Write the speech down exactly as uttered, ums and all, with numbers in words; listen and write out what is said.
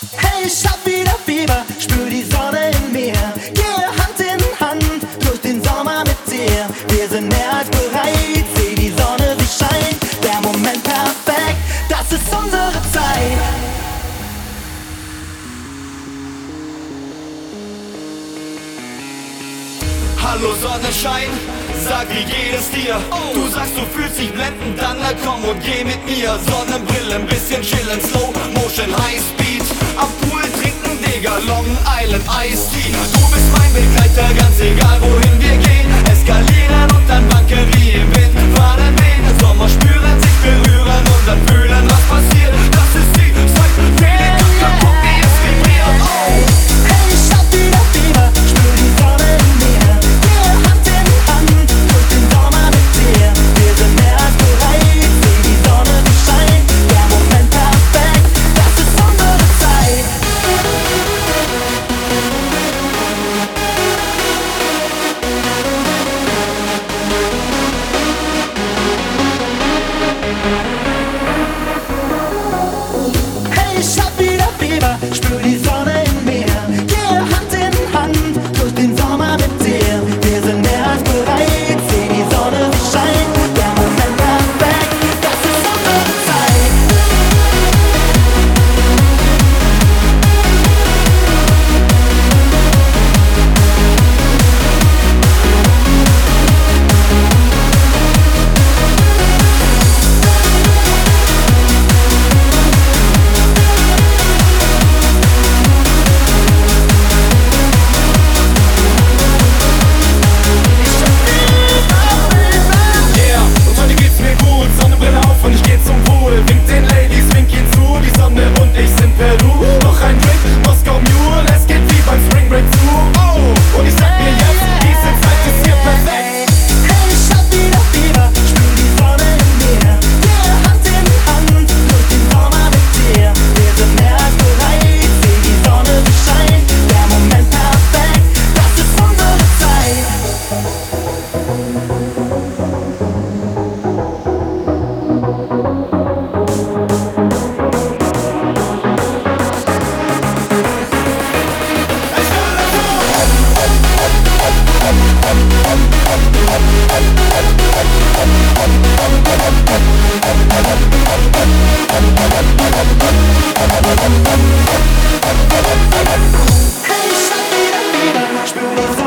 Hey, ich hab wieder Fieber, spür die Sonne in mir. Gehe Hand in Hand durch den Sommer mit dir. Wir sind mehr als bereit, seh die Sonne, sie scheint. Der Moment perfekt, das ist unsere Zeit. Hallo Sonnenschein, sag wie geht es dir? Du sagst du fühlst dich blendend, dann na komm und geh mit mir. Sonnenbrille, ein bisschen chillen, Slow Motion, High Speed. Am Pool trinken, Digga, Long Island Iced Tea. Du bist mein Begleiter, ganz egal wohin wir gehen. Eskalieren und dann wanken wie im Wind. Fahnen wehen, Sommer spüren, sich berühren und dann fühlen, was passiert. Das ist die Zeit, Feeling, guck wie es vibriert. Oh. Hey, ich hab wieder Fieber, spür die Sonne in mir. Gehe Hand in Hand durch den Sommer mit dir. Wir sind mehr als bereit, seh die Sonne, sie scheint. Der Moment perfekt, das ist unsere Zeit. Hey, ich hab wieder Fieber, spür die Sonne in mir. Gehe Hand in Hand durch den Sommer mit dir. Wir sind mehr als bereit, seh die Sonne, sie scheint. Der Moment perfekt, das ist unsere Zeit. Yeah, und heute geht's mir gut, Sonnenbrille auf und ich geh zum Pool. Wink den Ladies, wink ihnen zu, die Sonne und ich sind Peru. Noch ein Drink, Moskau Mule, es geht wie beim Spring Break zu. Oh, und ich sag mir jetzt, diese Zeit ist hier perfekt. Hey, ich hab wieder Fieber, spür die Sonne in mir. Gehe Hand in Hand durch den Sommer mit dir. Wir sind mehr als bereit, seh die Sonne, sie scheint. Der Moment perfekt, das ist unsere Zeit. Hey, ich hab wieder Fieber, spür die Sonne